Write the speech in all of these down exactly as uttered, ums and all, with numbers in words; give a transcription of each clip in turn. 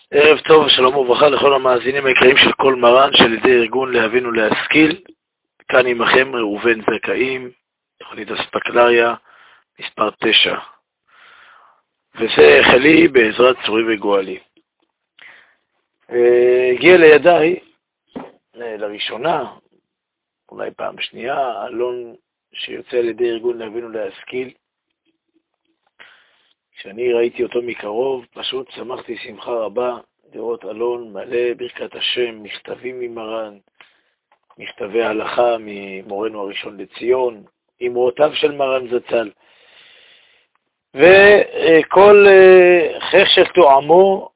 ערב טוב, שלום וברכה לכל המאזינים היקרים של כל מרן, של ידי ארגון להבין ולהשכיל. כאן עמכם ראובן זכאים, תוכנית אספקלריה, מספר תשע. וזה חלי בעזרת צורי וגואלי. הגיע לידיי, לראשונה, אולי פעם שנייה, אלון שיוצא על ידי ארגון להבין ולהשכיל. כשאני ראיתי אותו מקרוב, פשוט שמחתי שמחה רבה לראות אלון מלא ברכת השם, מכתבים ממרן, מכתבי הלכה ממורנו הראשון לציון, אמרותיו של מרן זצ"ל. וכל חך של תואמו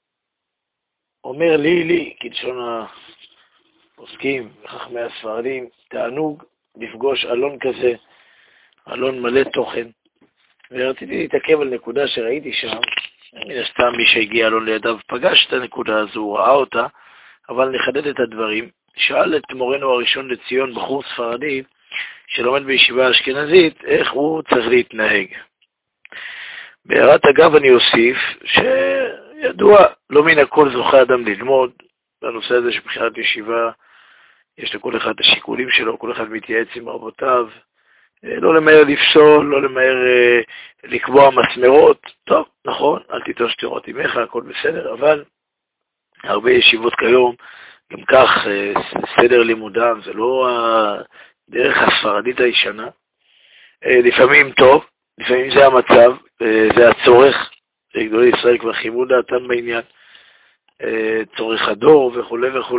אומר לי, לי, כלשון הפוסקים וחכמי הספרדים, תענוג לפגוש אלון כזה, אלון מלא תוכן. ורציתי להתעכב על נקודה שראיתי שם, מן הסתם מי שהגיע אלון לידיו פגש את הנקודה הזו, הוא ראה אותה, אבל נחדד את הדברים. שאל את מורנו הראשון לציון, בחור ספרדי, שלומד בישיבה אשכנזית, איך הוא צריך להתנהג. בהערת אגב אני אוסיף, שידוע, לא מן הכל זוכה אדם ללמוד, בנושא הזה שבחירת ישיבה, יש לכל אחד את השיקולים שלו, כל אחד מתייעץ עם רבותיו, לא למהר לפסול, לא למהר אה, לקבוע מסמרות. טוב, נכון, אל תיטוש תירות עמך, הכל בסדר, אבל הרבה ישיבות כיום, גם כך אה, סדר לימודם, זה לא הדרך הספרדית הישנה. אה, לפעמים טוב, לפעמים זה המצב, אה, זה הצורך, גדולי ישראל כבר חימו דעתם בעניין, אה, צורך הדור וכו' וכו'.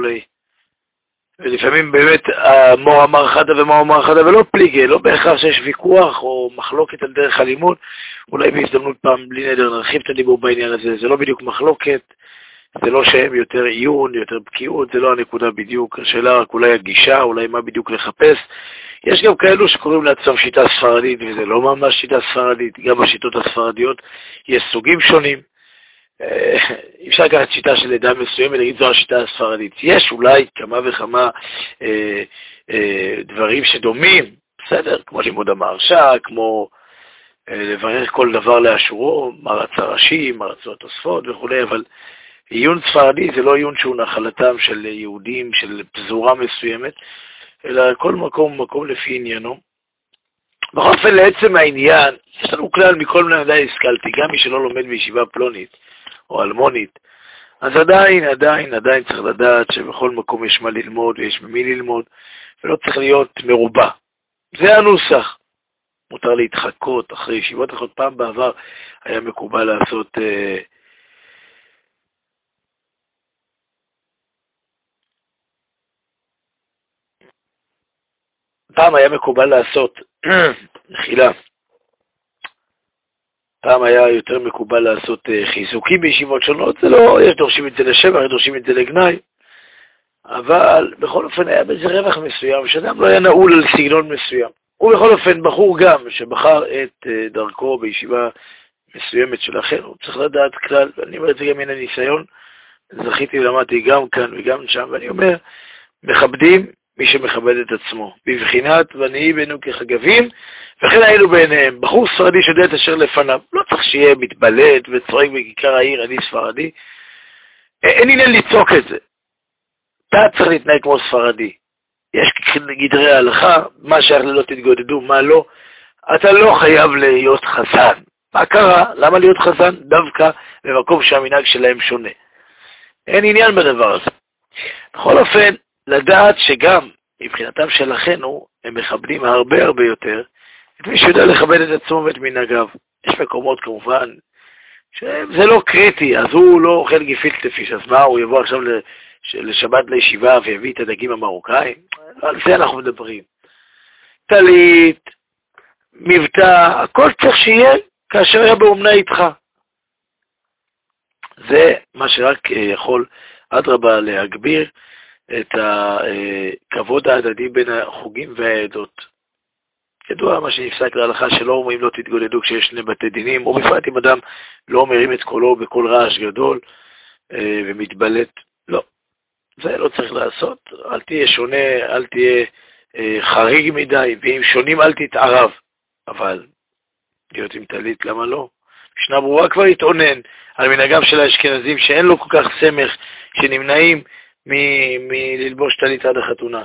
ולפעמים באמת מור אמר חדה ומור אמר חדה ולא פליגה, לא בהכרח שיש ויכוח או מחלוקת על דרך הלימוד, אולי בהזדמנות פעם בלי נדר נרחיב את הדיבור בעניין הזה, זה לא בדיוק מחלוקת, זה לא שהם יותר עיון, יותר בקיאות, זה לא הנקודה בדיוק, השאלה רק אולי הגישה, אולי מה בדיוק לחפש. יש גם כאלו שקוראים לעצמם שיטה ספרדית, וזה לא ממש שיטה ספרדית, גם בשיטות הספרדיות יש סוגים שונים. אפשר לקחת שיטה של עדה מסוימת ולהגיד זו השיטה הספרדית. יש אולי כמה וכמה אה, אה, דברים שדומים, בסדר, כמו לימוד המהרש"א, כמו אה, לברר כל דבר לאשורו, מה רצה רש"י, מה רצו התוספות וכו', אבל עיון ספרדי זה לא עיון שהוא נחלתם של יהודים, של פזורה מסוימת, אלא כל מקום מקום לפי עניינו. בכל אופן לעצם העניין, יש לנו כלל מכל מלמדי השכלתי, גם מי שלא לומד בישיבה פלונית, או אלמונית, אז עדיין, עדיין, עדיין צריך לדעת שבכל מקום יש מה ללמוד ויש ממי ללמוד, ולא צריך להיות מרובע. זה הנוסח. מותר להתחקות אחרי ישיבות אחרות. פעם בעבר היה מקובל לעשות אה, פעם היה מקובל לעשות מחילה. פעם היה יותר מקובל לעשות חיזוקים בישיבות שונות, זה לא, יש דורשים את זה לשבח, דורשים את זה לגנאי, אבל בכל אופן היה בזה רווח מסוים, שאדם לא היה נעול על סגנון מסוים. ובכל אופן בחור גם שבחר את דרכו בישיבה מסוימת של אחר, הוא צריך לדעת כלל, ואני אומר את זה גם מן הניסיון, זכיתי ולמדתי גם כאן וגם שם, ואני אומר, מכבדים מי שמכבד את עצמו, בבחינת ונהי בנו כחגבים, וכן היינו בעיניהם. בחור ספרדי שיודע את אשר לפניו, לא צריך שיהיה מתבלט וצורק בכיכר העיר, אני ספרדי. אין עניין לצעוק את זה. אתה צריך להתנהג כמו ספרדי. יש גדרי ההלכה, מה שייך ללא תתגודדו, מה לא. אתה לא חייב להיות חזן. מה קרה? למה להיות חזן? דווקא במקום שהמנהג שלהם שונה. אין עניין בדבר הזה. בכל אופן, לדעת שגם מבחינתם של אחינו, הם מכבדים הרבה הרבה יותר את מי שיודע לכבד את עצמו ואת מנהגיו. יש מקומות כמובן שזה לא קריטי, אז הוא לא אוכל גפילטע פיש, אז מה, הוא יבוא עכשיו לשבת לישיבה ויביא את הדגים המרוקאים? על זה אנחנו מדברים. טלית, מבטא, הכל צריך שיהיה כאשר היה באומנה איתך. זה מה שרק יכול אדרבה להגביר את הכבוד ההדדי בין החוגים והעדות. ידוע מה שנפסק להלכה שלא אומרים לא תתגודדו כשיש שני בתי דינים, או בפרט אם אדם לא מרים את קולו בכל רעש גדול ומתבלט. לא, זה לא צריך לעשות. אל תהיה שונה, אל תהיה חריג מדי, ואם שונים אל תתערב. אבל להיות עם טלית, למה לא? משנה ברורה כבר התעונן על מנהגם של האשכנזים שאין לו כל כך סמך, שנמנעים מללבוש טלית עד החתונה.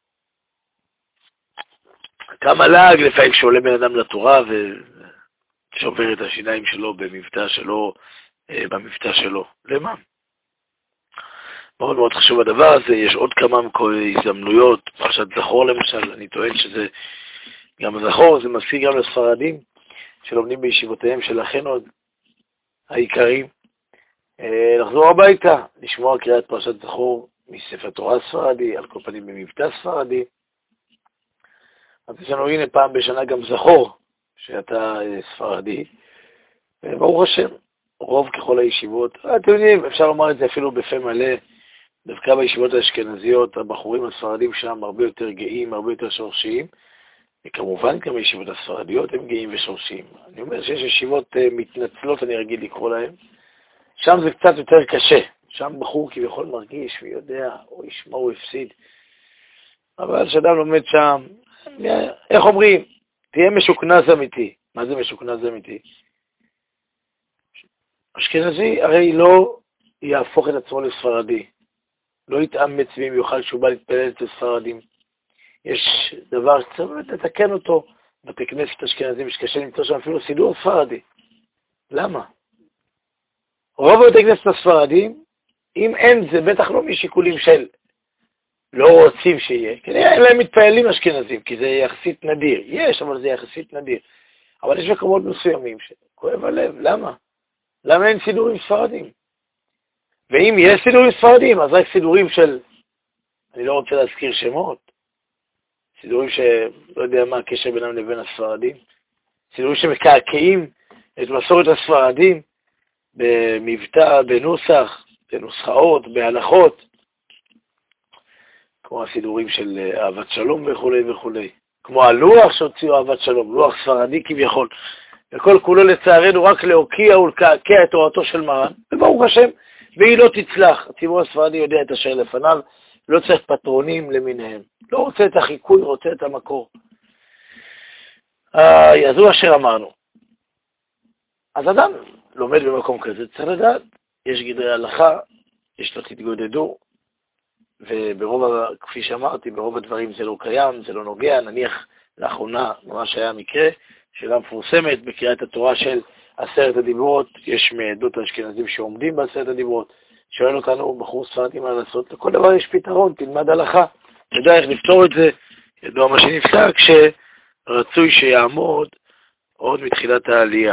כמה לעג לפעמים שעולה בן אדם לתורה ושובר את השיניים שלו במבטא שלו, במבטא שלו. למה? מאוד מאוד חשוב הדבר הזה. יש עוד כמה הזדמנויות, פרשת זכור למשל, אני טוען שזה, גם זכור זה מפסיק גם לספרדים שלומדים בישיבותיהם של אחינו העיקרים, לחזור הביתה, לשמוע קריאת פרשת זכור מספר תורה ספרדי, על כל פנים במבטא ספרדי. אז יש לנו הנה פעם בשנה גם זכור שאתה ספרדי, וברוך השם, רוב ככל הישיבות, אתם יודעים, אפשר לומר את זה אפילו בפה מלא, דווקא בישיבות האשכנזיות, הבחורים הספרדים שם הרבה יותר גאים, הרבה יותר שורשיים, וכמובן גם הישיבות הספרדיות הם גאים ושורשיים. אני אומר שיש ישיבות מתנצלות, אני רגיל לקרוא להם, שם זה קצת יותר קשה, שם בחור כביכול מרגיש ויודע, או ישמע או הפסיד, אבל כשאדם לומד שם, איך אומרים, תהיה משוכנז אמיתי. מה זה משוכנז אמיתי? אשכנזי הרי לא יהפוך את עצמו לספרדי, לא יתאמץ במיוחד שהוא בא להתפלל את הספרדים. יש דבר שצריך לתקן אותו, בתי כנסת אשכנזים שקשה למצוא שם אפילו סידור ספרדי. למה? רוב בתי כנסת הספרדים, אם אין זה בטח לא משיקולים של לא רוצים שיהיה, כי אין להם מתפעלים אשכנזים, כי זה יחסית נדיר. יש, אבל זה יחסית נדיר. אבל יש מקומות מסוימים שכואב הלב. למה? למה אין סידורים ספרדים? ואם יש סידורים ספרדים, אז רק סידורים של, אני לא רוצה להזכיר שמות, סידורים שלא יודע מה הקשר בינם לבין הספרדים, סידורים שמקעקעים את מסורת הספרדים, במבטא, בנוסח, בנוסחאות, בהלכות, כמו הסידורים של אהבת שלום וכו' וכו'. כמו הלוח שהוציאו אהבת שלום, לוח ספרדי כביכול. וכל כולו לצערנו רק להוקיע ולקעקע את תורתו של מרן. וברוך השם, והיא לא תצלח. הציבור הספרדי יודע את אשר לפניו, לא צריך פטרונים למיניהם. לא רוצה את החיקוי, רוצה את המקור. אז הוא אשר אמרנו. אז אדם לומד במקום כזה, צריך לדעת, יש גדרי הלכה, יש לו תתגודדו, וברוב, כפי שאמרתי, ברוב הדברים זה לא קיים, זה לא נוגע. נניח לאחרונה ממש היה מקרה, שאלה מפורסמת בקריאת התורה של עשרת הדיברות, יש מעדות האשכנזים שעומדים בעשרת הדיברות, שואל אותנו בחור ספרדי מה לעשות, לכל דבר יש פתרון, תלמד הלכה, תדע איך לפתור את זה, ידוע מה שנפסק, שרצוי שיעמוד עוד מתחילת העלייה,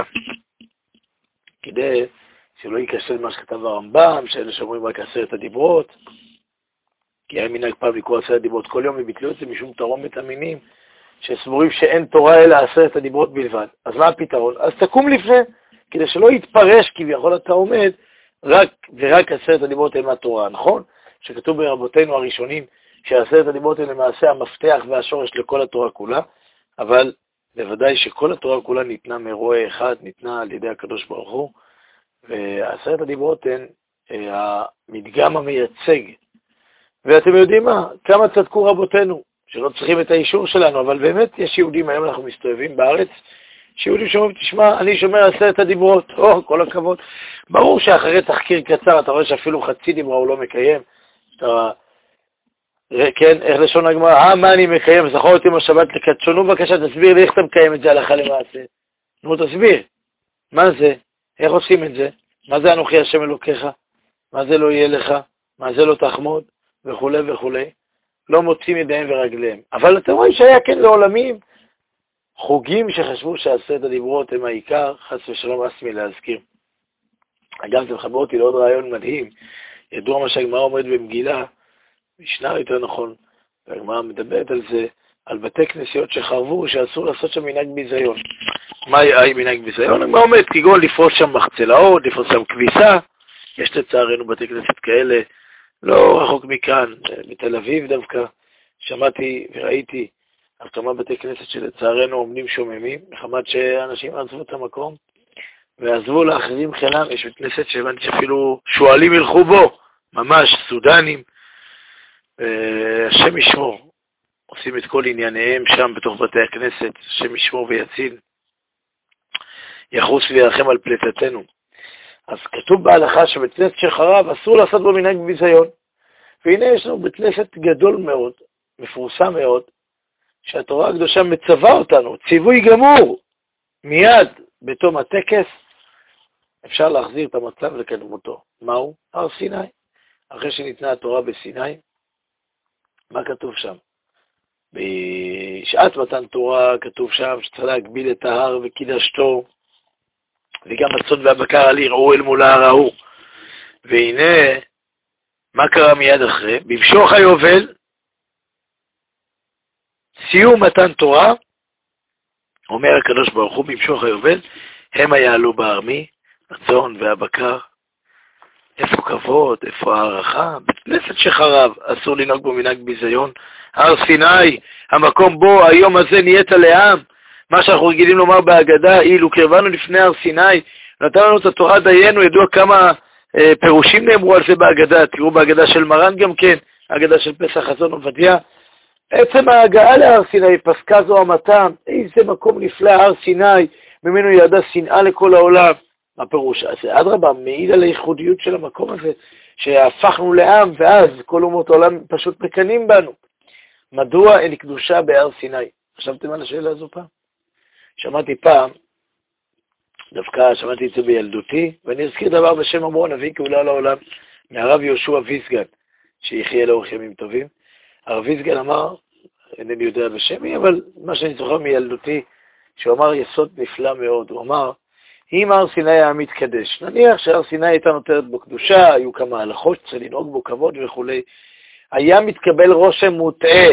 כדי שלא ייכשל מה שכתב הרמב"ם, שאלה שאומרים רק עשרת הדיברות, כי היה מנהג פעם לקרוא עשרת הדיברות כל יום, וביטלו את זה משום תרומת המינים, שסבורים שאין תורה אלא עשרת הדיברות בלבד. אז מה הפתרון? אז תקום לפני, כדי שלא יתפרש כביכול אתה עומד, רק ורק עשרת הדיברות הם התורה, נכון? שכתוב ברבותינו הראשונים, שעשרת הדיברות הם למעשה המפתח והשורש לכל התורה כולה, אבל בוודאי שכל התורה כולה ניתנה מרועה אחד, ניתנה על ידי הקדוש ברוך הוא, ועשרת הדיברות הן המדגם המייצג. ואתם יודעים מה? כמה צדקו רבותינו, שלא צריכים את האישור שלנו, אבל באמת יש יהודים, היום אנחנו מסתובבים בארץ, שיהודים שאומרים, תשמע, אני שומר עשרת הדיברות, או, כל הכבוד. ברור שאחרי תחקיר קצר, אתה רואה שאפילו חצי דיברה הוא לא מקיים. אתה, כן, איך לשון הגמרא, אה, מה אני מקיים? זכור אותי בשבת לקדשונו, בבקשה, תסביר לי איך אתה מקיים את זה הלכה למעשה. נו, תסביר. מה זה? איך עושים את זה? מה זה אנוכי השם אלוקיך? מה זה לא יהיה לך? מה זה לא תחמוד? וכו' וכו'. לא מוצאים ידיהם ורגליהם. אבל אתם רואים שהיה כן לעולמים חוגים שחשבו שעשרת הדיברות הם העיקר, חס ושלום אסמי להזכיר. אגב, זה מחבר אותי לעוד רעיון מדהים. ידוע מה שהגמרא אומרת במגילה, משנה יותר נכון, והגמרא מדברת על זה, על בתי כנסיות שחרבו שאסור לעשות שם מנהג ביזיון. מה היה מנהג ביזיון? הגמרא אומרת, כגון לפרוס שם מחצלאות, לפרוס שם כביסה. יש לצערנו בתי כנסת כאלה, לא רחוק מכאן, בתל אביב דווקא, שמעתי וראיתי על כמה בתי כנסת שלצערנו עומדים שוממים, מחמת שאנשים עזבו את המקום, ועזבו לאחרים חינם. יש בית כנסת שהבנתי שאפילו שואלים ילכו בו, ממש סודנים, השם ישמור, עושים את כל ענייניהם שם בתוך בתי הכנסת, השם ישמור ויציל. יחוס וירחם על פליטתנו. אז כתוב בהלכה שבית כנסת שחרב אסור לעשות בו מנהג ביזיון. והנה יש לנו בית כנסת גדול מאוד, מפורסם מאוד, שהתורה הקדושה מצווה אותנו, ציווי גמור, מיד בתום הטקס, אפשר להחזיר את המצב לקדמותו. מהו? הר סיני. אחרי שניתנה התורה בסיני, מה כתוב שם? בשעת מתן תורה כתוב שם שצריך להגביל את ההר וקידשתו, וגם הצאן והבקר על יראו אל מול ההר ההוא. והנה, מה קרה מיד אחרי? במשוך היובל, סיום מתן תורה, אומר הקדוש ברוך הוא במשוך היובל, הם יעלו בארמי, הצאן והבקר. איפה כבוד, איפה הערכה? בית כנסת שחרב, אסור לנהוג בו מנהג ביזיון. הר סיני, המקום בו היום הזה נהיית לעם, מה שאנחנו רגילים לומר בהגדה, אילו קרבנו לפני הר סיני, נתן לנו את התורה דיינו, ידוע כמה אה, פירושים נאמרו על זה בהגדה, תראו בהגדה של מרן גם כן, ההגדה של פסח חזון עובדיה, עצם ההגעה להר סיני, פסקה זו המתם, איזה מקום נפלא, הר סיני, ממנו ירדה שנאה לכל העולם. מה פירוש? אז אדרבה, מעיד על הייחודיות של המקום הזה, שהפכנו לעם, ואז כל אומות העולם פשוט מקנים בנו. מדוע אין קדושה בהר סיני? חשבתם על השאלה הזו פעם? שמעתי פעם, דווקא שמעתי את זה בילדותי, ואני אזכיר דבר בשם אמרו, נביא גאולה לעולם, מהרב יהושע ויסגן, שיחיה לאורך ימים טובים. הרב ויסגן אמר, אינני יודע בשמי, אבל מה שאני זוכר מילדותי, שהוא אמר יסוד נפלא מאוד, הוא אמר, אם הר סיני היה מתקדש, נניח שהר סיני הייתה נותרת בו קדושה, היו כמה הלכות, צריך לנהוג בו כבוד וכו', היה מתקבל רושם מוטעה,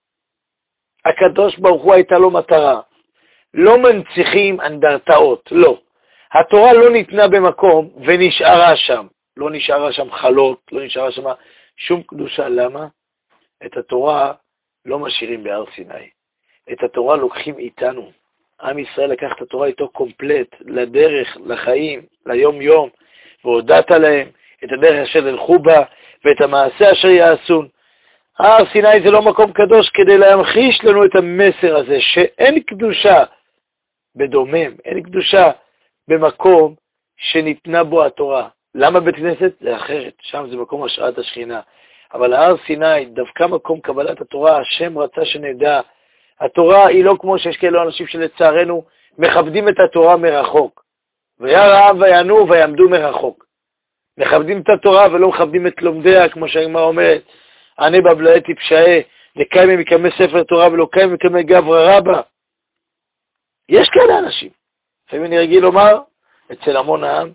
הקדוש ברוך הוא הייתה לו מטרה, לא מנציחים אנדרטאות, לא. התורה לא ניתנה במקום ונשארה שם, לא נשארה שם חלות, לא נשארה שם שום קדושה, למה? את התורה לא משאירים בהר סיני, את התורה לוקחים איתנו. עם ישראל לקח את התורה איתו קומפלט, לדרך, לחיים, ליום יום, והודעת להם את הדרך אשר הלכו בה, ואת המעשה אשר יעשון. הר סיני זה לא מקום קדוש כדי להמחיש לנו את המסר הזה, שאין קדושה בדומם, אין קדושה במקום שניתנה בו התורה. למה בית כנסת? זה אחרת, שם זה מקום השראת השכינה. אבל הר סיני, דווקא מקום קבלת התורה, השם רצה שנדע, התורה היא לא כמו שיש כאלו אנשים שלצערנו מכבדים את התורה מרחוק. וירא העם ויענו ויעמדו מרחוק. מכבדים את התורה ולא מכבדים את לומדיה, כמו שהגמרא אומרת, ענה בבלעי טיפשעי, לקיים מקיימי ספר תורה ולא קיים מקיימי גברא רבא. יש כאלה אנשים. לפעמים אני רגיל לומר, אצל המון העם,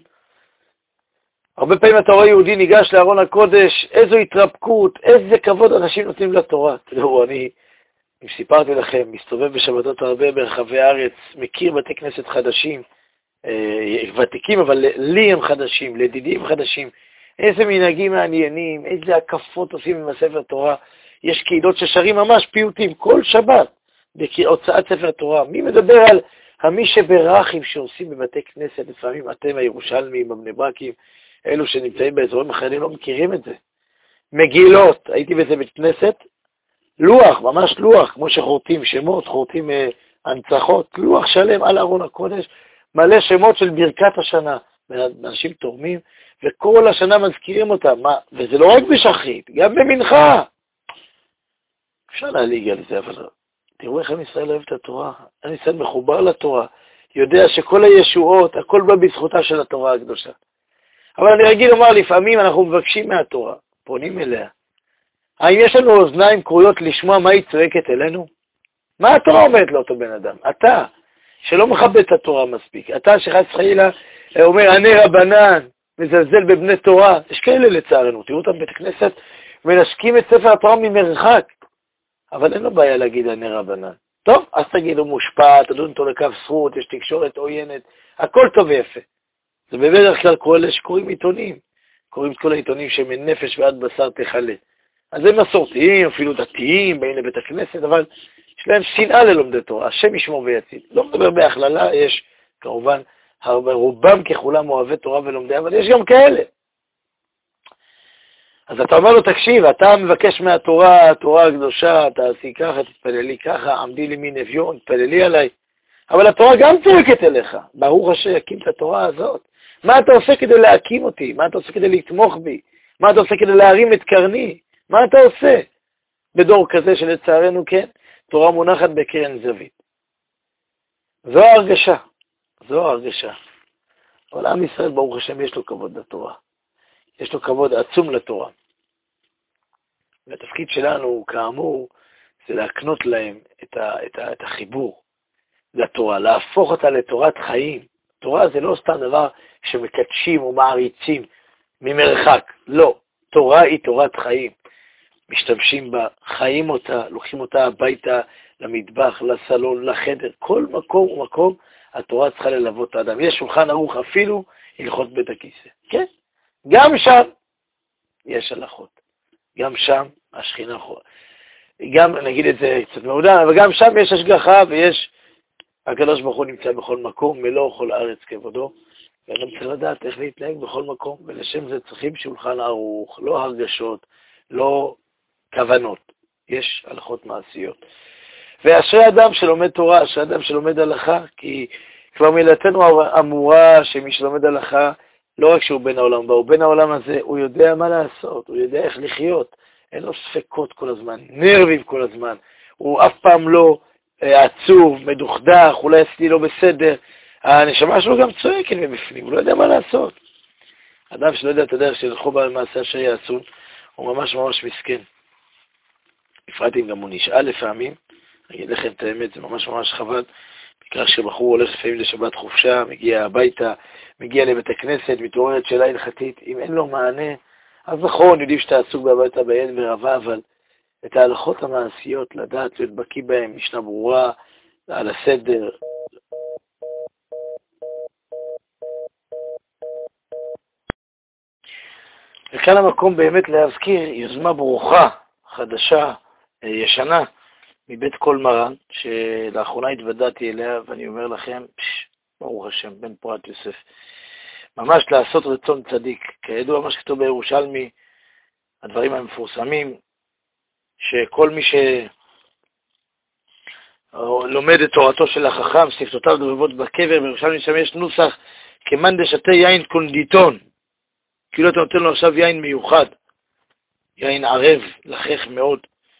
הרבה פעמים אתה רואה יהודי ניגש לארון הקודש, איזו התרפקות, איזה כבוד אנשים נותנים לתורה. תראו, אני, אם סיפרתי לכם, מסתובב בשבתות הרבה ברחבי הארץ, מכיר בתי כנסת חדשים, אה, ותיקים, אבל לי הם חדשים, לדידים חדשים, איזה מנהגים מעניינים, איזה הקפות עושים עם הספר תורה. יש קהילות ששרים ממש פיוטים כל שבת, בהוצאת ספר תורה. מי מדבר על המי שברחים שעושים בבתי כנסת, לפעמים אתם הירושלמים, הבני ברקים, אלו שנמצאים באזורים אחרים לא מכירים את זה. מגילות, הייתי בזה בית כנסת, לוח, ממש לוח, כמו שחורטים שמות, חורטים אה, הנצחות, לוח שלם על ארון הקודש, מלא שמות של ברכת השנה. אנשים תורמים, וכל השנה מזכירים אותם. מה? וזה לא רק בשחרית, גם במנחה. אפשר להליג על זה, אבל תראו איך עם ישראל אוהב את התורה. עם ישראל מחובר לתורה, יודע שכל הישועות, הכל בא בזכותה של התורה הקדושה. אבל אני רגיל לומר, לפעמים אנחנו מבקשים מהתורה, פונים אליה. האם יש לנו אוזניים קרויות לשמוע מה היא צועקת אלינו? מה התורה אומרת לאותו בן אדם? אתה, שלא מכבד את התורה מספיק. אתה שחס חלילה אומר, אני רבנן, מזלזל בבני תורה. יש כאלה לצערנו, תראו אותם בית כנסת, מנשקים את ספר התורה ממרחק. אבל אין לו בעיה להגיד אני רבנן. טוב, אז תגידו מושפע, תדון אותו לקו זכות, יש תקשורת עוינת, הכל טוב ויפה. זה בדרך כלל כל אלה שקוראים עיתונים, קוראים את כל העיתונים שמנפש ועד בשר תחלה. אז הם מסורתיים, אפילו דתיים, באים לבית הכנסת, אבל יש להם שנאה ללומדי תורה, השם ישמור ויציל. לא מדבר בהכללה, יש כמובן, רובם ככולם אוהבי תורה ולומדי, אבל יש גם כאלה. אז אתה אומר לו, תקשיב, אתה מבקש מהתורה, התורה הקדושה, תעשי ככה, תתפללי ככה, עמדי לי מין אביון, תתפללי עליי. אבל התורה גם צועקת אליך. ברוך השם יקים את התורה הזאת. מה אתה עושה כדי להקים אותי? מה אתה עושה כדי לתמוך בי? מה אתה עושה כדי להרים את קרני? מה אתה עושה? בדור כזה שלצערנו כן, תורה מונחת בקרן זווית. זו ההרגשה. זו ההרגשה. אבל עם ישראל, ברוך השם, יש לו כבוד לתורה. יש לו כבוד עצום לתורה. והתפקיד שלנו, כאמור, זה להקנות להם את, ה, את, ה, את החיבור לתורה, להפוך אותה לתורת חיים. תורה זה לא סתם דבר שמקדשים ומעריצים ממרחק. לא. תורה היא תורת חיים. משתמשים בה, חיים אותה, לוקחים אותה הביתה, למטבח, לסלון, לחדר, כל מקום ומקום, התורה צריכה ללוות את האדם. יש שולחן ערוך אפילו הלכות בית הכיסא. כן? גם שם יש הלכות. גם שם השכינה חורה. גם, נגיד את זה קצת מעודן, אבל גם שם יש השגחה ויש, הקדוש ברוך הוא נמצא בכל מקום, מלוא כל הארץ כבודו, ואדם צריך לדעת איך להתנהג בכל מקום, ולשם זה צריכים שולחן ערוך, לא הרגשות, לא כוונות. יש הלכות מעשיות. ואשרי אדם שלומד תורה, אשרי אדם שלומד הלכה, כי כבר מילתנו אמורה שמי שלומד הלכה, לא רק שהוא בן העולם, הוא בן העולם הזה, הוא יודע מה לעשות, הוא יודע איך לחיות, אין לו ספקות כל הזמן, נרבים כל הזמן, הוא אף פעם לא עצוב, מדוכדך, אולי עשיתי לא בסדר, הנשמה שלו גם צועקת מבפנים, הוא לא יודע מה לעשות. אדם שלא יודע את הדרך שלכו במעשה אשר יעשון, הוא ממש ממש מסכן. בפרט אם גם הוא נשאל לפעמים, אני אגיד לכם את האמת, זה ממש ממש חבל, בגלל שבחור הולך לפעמים לשבת חופשה, מגיע הביתה, מגיע לבית הכנסת, מתעוררת שאלה הלכתית, אם אין לו מענה, אז נכון, יודעים שאתה עסוק בביתה בעין ורבה, אבל את ההלכות המעשיות, לדעת, להיות בקיא בהם, משנה ברורה, על הסדר. וכאן המקום באמת להזכיר יוזמה ברוכה, חדשה, ישנה, מבית כל מרן, שלאחרונה התוודעתי אליה, ואני אומר לכם, פש, ברוך השם, בן פורת יוסף, ממש לעשות רצון צדיק, כידוע מה שכתוב בירושלמי, הדברים המפורסמים, שכל מי שלומד את תורתו של החכם, שפתותיו דובבות בקבר, בירושלמי שם יש נוסח, כמאן דשתה יין קונדיטון, כאילו אתה נותן לו עכשיו יין מיוחד, יין ערב, לחך מאוד,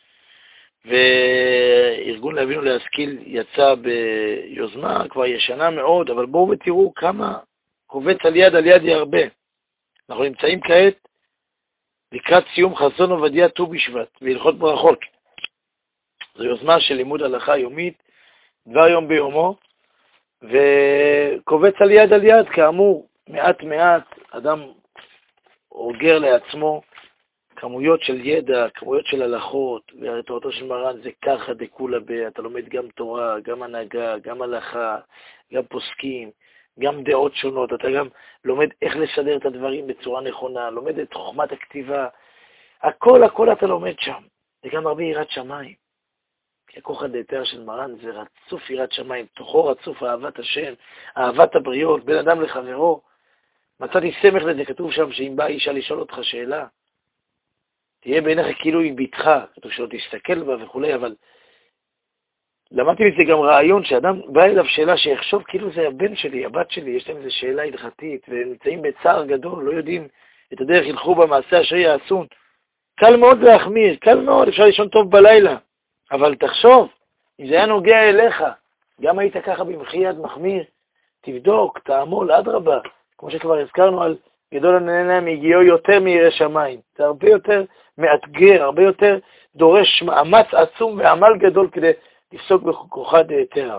וארגון להבינו להשכיל יצא ביוזמה כבר ישנה מאוד, אבל בואו ותראו כמה קובץ על יד על יד ירבה. אנחנו נמצאים כעת לקראת סיום חזון עובדיה ט"ו בשבט והלכות ברכות. זו יוזמה של לימוד הלכה יומית, דבר יום ביומו, וקובץ על יד על יד, כאמור, מעט מעט, אדם אוגר לעצמו כמויות של ידע, כמויות של הלכות, והתורתו של מרן זה ככה דקולה ב, אתה לומד גם תורה, גם הנהגה, גם הלכה, גם פוסקים, גם דעות שונות, אתה גם לומד איך לסדר את הדברים בצורה נכונה, לומד את חוכמת הכתיבה, הכל הכל אתה לומד שם, זה גם הרבה יראת שמיים, כי הכוחא דהיתרא של מרן זה רצוף יראת שמיים, תוכו רצוף אהבת השם, אהבת הבריות, בין אדם לחברו, מצאתי סמך לזה, כתוב שם שאם באה אישה לשאול אותך שאלה, תהיה בעיניך כאילו היא ביתך, כתוב שלא תסתכל בה וכו', אבל למדתי מזה גם רעיון שאדם בא אליו שאלה שיחשוב כאילו זה הבן שלי, הבת שלי, יש להם איזו שאלה הלכתית, והם נמצאים בצער גדול, לא יודעים את הדרך, ילכו במעשה אשר יעשון. קל מאוד להחמיר, קל מאוד, אפשר לישון טוב בלילה, אבל תחשוב, אם זה היה נוגע אליך, גם היית ככה במחי יד מחמיר, תבדוק, תעמול, אדרבה, כמו שכבר הזכרנו על גדול הנהנה מהגיעו יותר מירא שמיים. זה הרבה יותר מאתגר, הרבה יותר דורש מאמץ עצום ועמל גדול כדי לפסוק בכוחא דהיתרא.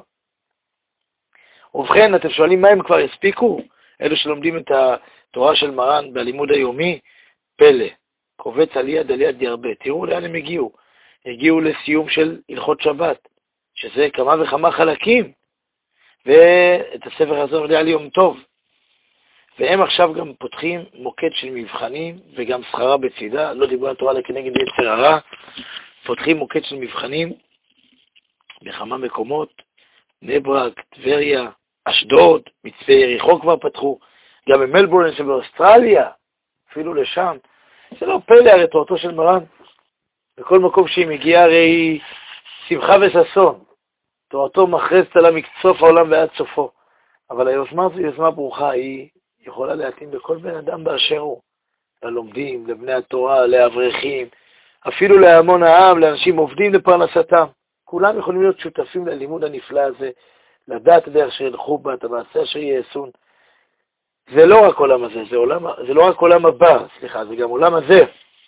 ובכן, אתם שואלים מה הם כבר הספיקו? אלו שלומדים את התורה של מרן בלימוד היומי, פלא, קובץ על יד על יד ירבה. תראו לאן הם הגיעו. הגיעו לסיום של הלכות שבת, שזה כמה וכמה חלקים, ואת הספר הזה עולה על יום טוב. והם עכשיו גם פותחים מוקד של מבחנים וגם שכרה בצידה, לא דיברו על תורה לכנגד יצר הרע, פותחים מוקד של מבחנים בכמה מקומות, בני ברק, טבריה, אשדוד, מצפה יריחו כבר פתחו, גם במלבורן שבאוסטרליה, אפילו לשם. זה לא פלא, הרי תורתו של מרן, בכל מקום שהיא מגיעה הרי היא שמחה וששון. תורתו מחרצת עליו מקצוף העולם ועד סופו. אבל היוזמה הזו היא יוזמה ברוכה, היא יכולה להתאים לכל בן אדם באשר הוא. ללומדים, לבני התורה, לאברכים, אפילו להמון העם, לאנשים עובדים לפרנסתם. כולם יכולים להיות שותפים ללימוד הנפלא הזה, לדעת דרך שילכו בה, את המעשה אשר יעשון. זה לא רק עולם הזה, זה, עולם, זה לא רק עולם הבא, סליחה, זה גם עולם הזה.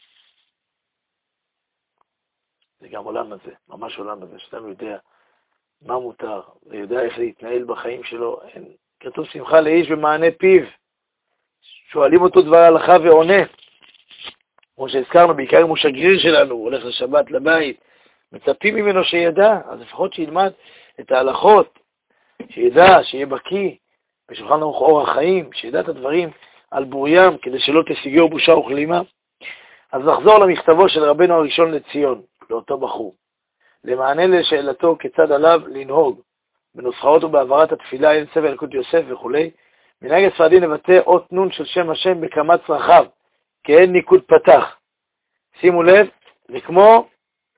זה גם עולם הזה, ממש עולם הזה, שאתה יודע מה מותר, ויודע איך להתנהל בחיים שלו. אין, כתוב שמחה לאיש במענה פיו. שואלים אותו דבר הלכה ועונה. כמו שהזכרנו, בעיקר אם הוא שגריר שלנו, הוא הולך לשבת לבית, מצפים ממנו שידע, אז לפחות שילמד את ההלכות, שידע, שיהיה בקיא, בשולחן ערוך אורח חיים, שידע את הדברים על בוריים, כדי שלא תשיגו בושה וכלימה. אז נחזור למכתבו של רבנו הראשון לציון, לאותו בחור. למענה לשאלתו כיצד עליו לנהוג, בנוסחאות ובעברת התפילה, אין סבל אלוקות יוסף וכו'. מנהג הספרדי נבטא אות נון של שם השם בכמה צרכיו, כאין ניקוד פתח. שימו לב, זה כמו,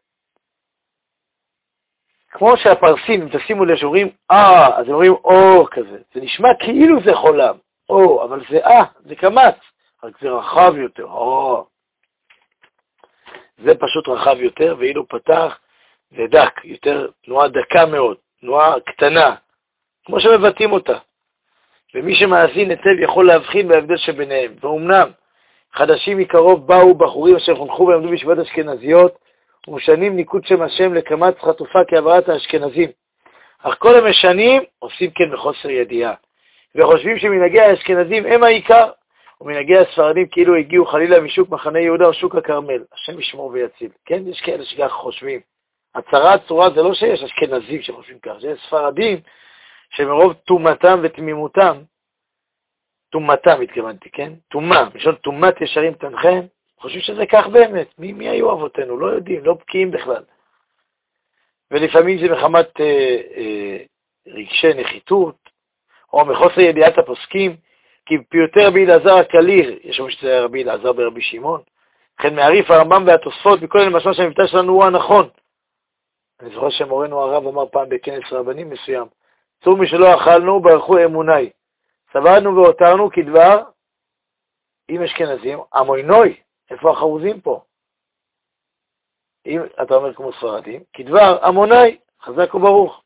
כמו שהפרסים, אם תשימו לב, שאומרים, אה, אז הם אומרים, או, כזה. זה נשמע כאילו זה חולם, או, אבל זה אה, זה קמץ, רק זה רחב יותר, או. זה פשוט רחב יותר, ואילו פתח, זה דק, יותר תנועה דקה מאוד, תנועה קטנה, כמו שמבטאים אותה. ומי שמאזין היטב יכול להבחין בהבדל שביניהם. ואומנם, חדשים מקרוב באו בחורים אשר חונכו ולמדו בישיבות אשכנזיות, ומשנים ניקוד שם השם לקמץ חטופה כעברת האשכנזים. אך כל המשנים עושים כן בחוסר ידיעה, וחושבים שמנהגי האשכנזים הם העיקר, ומנהגי הספרדים כאילו הגיעו חלילה משוק מחנה יהודה או שוק הכרמל. השם ישמור ויציל. כן, יש כאלה שכך חושבים. הצהרת צורה זה לא שיש אשכנזים שחושבים כך, זה ספרדים שמרוב תומתם ותמימותם, תומתם התכוונתי, כן? תומה, משון תומת ישרים תנחם, חושבים שזה כך באמת. מי, מי היו אבותינו? לא יודעים, לא בקיאים בכלל. ולפעמים זה מחמת אה, אה, רגשי נחיתות, או מחוסר ידיעת הפוסקים, כי פיוטי רבי אלעזר הקליר, יש שם שזה רבי אלעזר ברבי שמעון, לכן מעריף הרמב"ם והתוספות, מכל אלה משמע שהמבטא שלנו הוא הנכון. אני זוכר שמורנו הרב אמר פעם בכנס רבנים מסוים, צור משלא אכלנו ברכו אמוני, סברנו והותרנו כדבר, אם אשכנזים, אמוינוי, איפה החרוזים פה? אם אתה אומר כמו ספרדים, כדבר אמוני, חזק וברוך.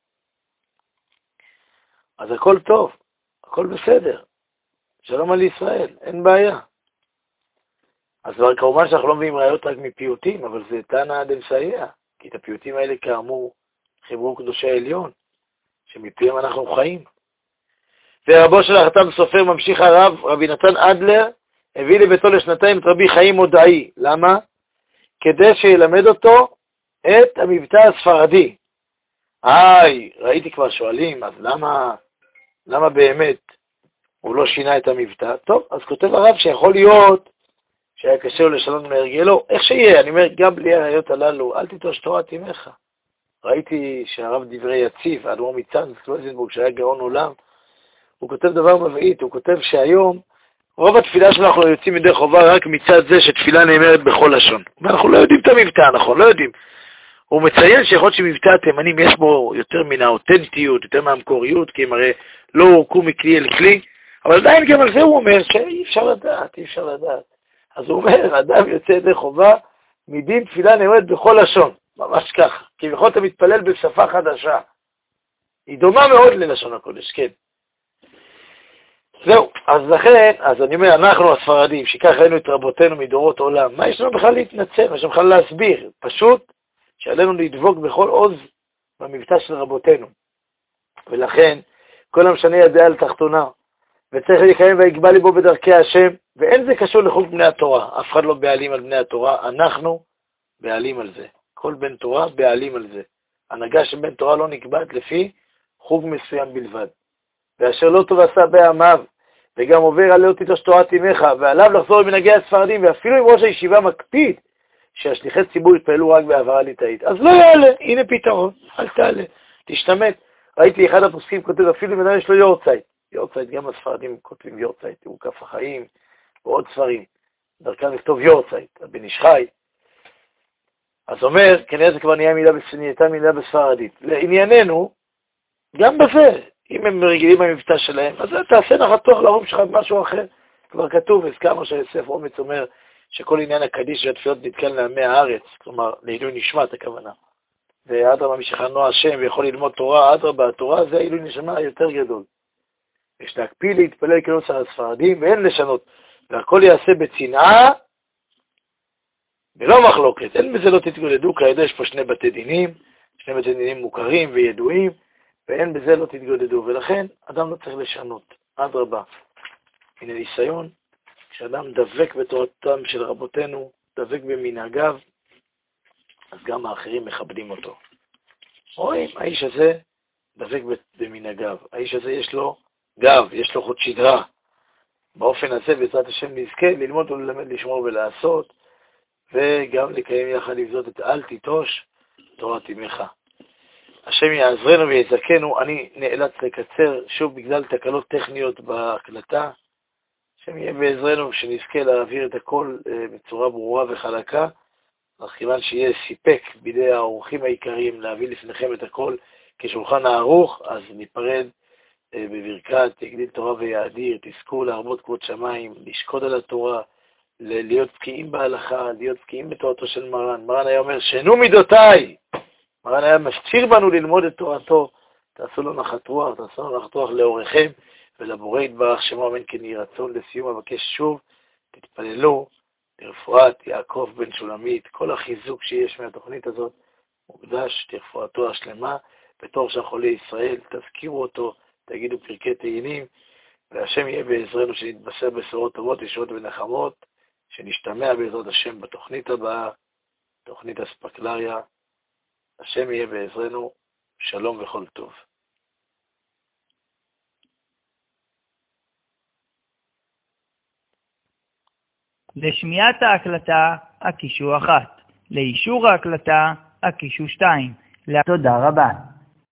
אז הכל טוב, הכל בסדר. שלום על ישראל, אין בעיה. אז כמובן שאנחנו לא מביאים ראיות רק מפיוטים, אבל זה תנא דמסייע, כי את הפיוטים האלה כאמור חיברו קדושי העליון, שמפיהם אנחנו חיים. ורבו של החתם סופר ממשיך הרב, רבי נתן אדלר, הביא לביתו לשנתיים את רבי חיים מודעי. למה? כדי שילמד אותו את המבטא הספרדי. היי, ראיתי כבר שואלים, אז למה, למה באמת הוא לא שינה את המבטא? טוב, אז כותב הרב שיכול להיות שהיה קשה לו לשנות מהרגלו, איך שיהיה, אני אומר, גם בלי הראיות הללו, אל תיטוש תורת עמך. ראיתי שהרב דברי יציב, האדמו"ר מצאנז, קלויזנבורג, שהיה גאון עולם, הוא כותב דבר מבעית, הוא כותב שהיום, רוב התפילה שלנו אנחנו יוצאים מדי חובה רק מצד זה שתפילה נאמרת בכל לשון. ואנחנו לא יודעים את המבטא, נכון, לא יודעים. הוא מציין שיכול להיות שמבטא התימנים יש בו יותר מן האותנטיות, יותר מהמקוריות, כי הם הרי לא הורקו מכלי אל כלי, אבל עדיין גם על זה הוא אומר שאי אפשר לדעת, אי אפשר לדעת. אז הוא אומר, אדם יוצא ידי חובה, מדין תפילה נאמרת בכל לשון, ממש ככה, כי בכל אתה מתפלל בשפה חדשה. היא דומה מאוד ללשון הקודש, כן. זהו, אז לכן, אז אני אומר, אנחנו הספרדים, שכך ראינו את רבותינו מדורות עולם, מה יש לנו בכלל להתנצל, מה יש לנו בכלל להסביר? פשוט שעלינו לדבוק בכל עוז במבטא של רבותינו. ולכן, כל המשנה ידע על תחתונה, וצריך לקיים ויגבה ליבו בדרכי השם, ואין זה קשור לחוק בני התורה, אף אחד לא בעלים על בני התורה, אנחנו בעלים על זה. כל בן תורה בעלים על זה. הנהגה של בן תורה לא נקבעת לפי חוג מסוים בלבד. ואשר לא טוב עשה בעמיו, וגם עובר עליו תיטוש תורת עמך, ועליו לחזור למנהגי הספרדים, ואפילו אם ראש הישיבה מקפיד, שהשליחי ציבור יתפעלו רק בעברה ליטאית. אז לא יעלה, הנה פתרון, אל תעלה, תשתמט. ראיתי אחד הפוסקים כותב, אפילו אם אדם יש לו יורצייט, יורצייט, גם הספרדים כותבים יורצייט, הוא כף החיים, ועוד ספרים, דרכם לכתוב יורצייט, הבן איש חי. אז אומר, כנראה זה כבר נהיה מילה בספרדית, מילה בספרדית. לענייננו, גם בזה, אם הם רגילים במבטא שלהם, אז תעשה נחתוך לרוב שלך משהו אחר. כבר כתוב, הזכרנו שיוסף אומץ אומר שכל עניין הקדיש והתפילות נתקל לעמי הארץ, כלומר, לעילוי נשמת הכוונה. ואדרבה מי שחנו השם ויכול ללמוד תורה, אדרבה, התורה זה העילוי נשמה היותר גדול. יש להקפיד להתפלל כנוסח הספרדים ואין לשנות. והכל יעשה בצנעה ולא מחלוקת. אין בזה לא תתגודדו, כידוע יש פה שני בתי דינים, שני בתי דינים מוכרים וידועים, ואין בזה לא תתגודדו. ולכן אדם לא צריך לשנות. אדרבה, מן הניסיון, כשאדם דבק בתורתם של רבותינו, דבק במנהגיו, אז גם האחרים מכבדים אותו. רואים, האיש הזה דבק במנהגיו. האיש הזה יש לו גב, יש לו חוט שדרה. באופן הזה, בעזרת השם, נזכה ללמוד וללמד, לשמור ולעשות, וגם לקיים יחד עם זאת את אל תיטוש תורת אמך. השם יעזרנו ויזכנו. אני נאלץ לקצר שוב בגלל תקלות טכניות בהקלטה. השם יהיה בעזרנו שנזכה להעביר את הכל בצורה ברורה וחלקה, אך כיוון שיהיה סיפק בידי האורחים העיקריים להביא לפניכם את הכל כשולחן הערוך, אז ניפרד בברכת יגדיל תורה ויאדיר, תזכו להרבות כבוד שמיים, לשקוד על התורה, להיות בקיאים בהלכה, להיות בקיאים בתורתו של מרן. מרן היה אומר, שנו מידותיי. מרן היה מפציר בנו ללמוד את תורתו. תעשו לו נחת רוח, תעשו לו נחת רוח לאורכם, ולבורא יתברך שמו אמן כן יהי רצון. לסיום אבקש שוב, תתפללו לרפואת יעקב בן שולמית. כל החיזוק שיש מהתוכנית הזאת מוקדש לרפואתו השלמה, בתור שהחולי ישראל, תזכירו אותו, תגידו פרקי תהילים, והשם יהיה בעזרנו שנתבשר בשורות טובות, ישועות ונחמות, שנשתמע בעזרת השם בתוכנית הבאה, תוכנית אספקלריה. השם יהיה בעזרנו, שלום וכל טוב. לשמיעת ההקלטה הקישו אחת, לאישור ההקלטה הקישו שתיים. תודה רבה.